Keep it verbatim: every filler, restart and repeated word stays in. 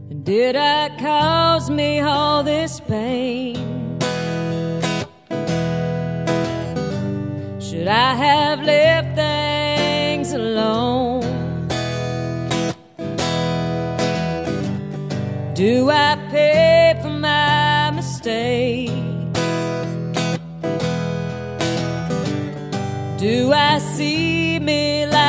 Did I cause me all this pain? Should I have left things alone? Do I pay for my mistake? Do I see me like